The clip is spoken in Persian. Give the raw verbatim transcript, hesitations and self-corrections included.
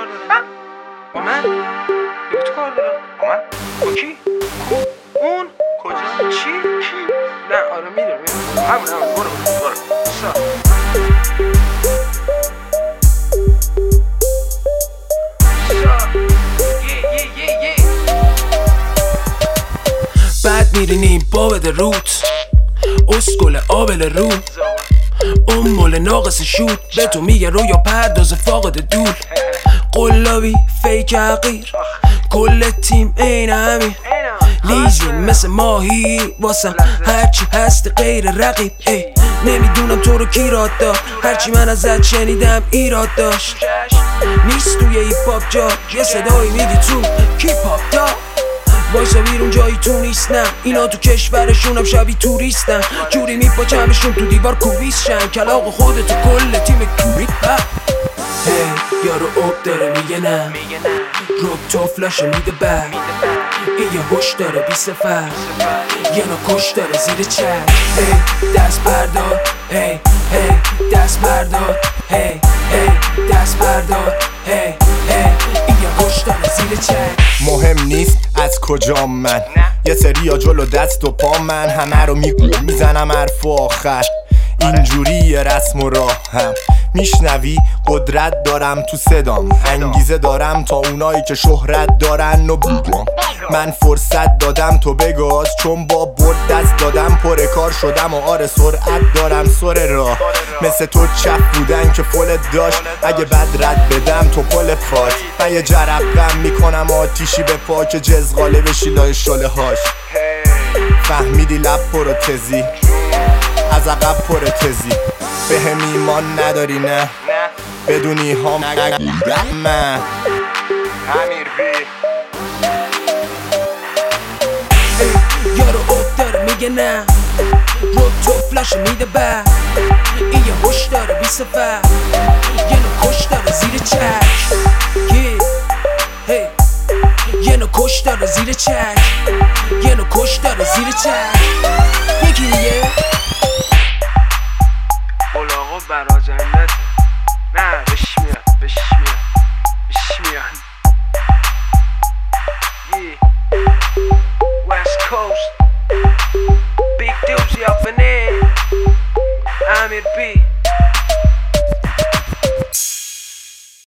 کار دارم؟ با من؟ با تو کار دارم؟ با من؟ با کی؟ اون؟ کجا؟ چی؟ کی؟ نه آره میدونم میدونم همون همون برو برو سا بعد میرینیم با بده روت اسکل آبل رو اون مول ناقص شود به تو میگه رویا پرداز فاقد دول قلابی فیک حقیر کل تیم این همین لیزیم مثل ماهی واسم هرچی هست غیر رقیب ای نمیدونم تو رو کی راد داد هرچی من ازت شنیدم ایراد داشت نیست توی ای پاپ جا یه صدایی میگی تو کی پاپ دا وایسا بیرون جایی تو نیستم اینا تو کشورشونم شبیه توریستن جوری میپاچمشون تو دیوار کوبیسشن کلاغ خودتو کل تیم کوبید ها هی یارو اوب داره میگه نه روب تو فلاش میده بر این یه هوش داره بی سفر یه نو کش داره زیر چک هی دست بردار هی هی دست بردار هی هی دست بردار هی هی این یه هوش داره زیر چک مهم نیست از کجا من یه سری جلو دست و پا من همه رو میزنم حرف و آخر اینجوری رسم و راه هم میشنوی قدرت دارم تو صدام انگیزه دارم تا اونایی که شهرت دارن و بگم من فرصت دادم تو بگاز چون با برد دست دادم پر کار شدم و آره سرعت دارم سر راه مثل تو چپ بودن که فلت داشت اگه بد رد بدم تو پل پات من یه جرقم میکنم آتیشی به پا که جزغاله بشی لای شله هاش فهمیدی لب پروتزی از عقب پروتزی به هم ایمان نداری نه بدونی هم من امیر بی یارو اوب داره میگه نه روب تو فلاش میده بر این یه هوش داره بی سفر یه نو کش داره زیر چک هی یه نو کش داره زیر چک یه نو کش داره زیر چک یکی دیگه قلاغو برا جنت نه بش میاد بش